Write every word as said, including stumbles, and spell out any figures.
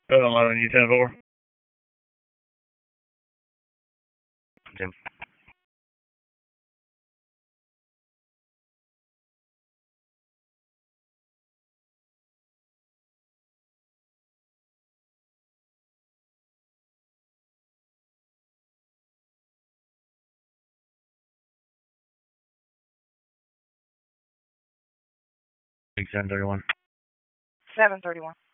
Uh, eleven, U ten four. Jim. six ten thirty one. seven thirty-one.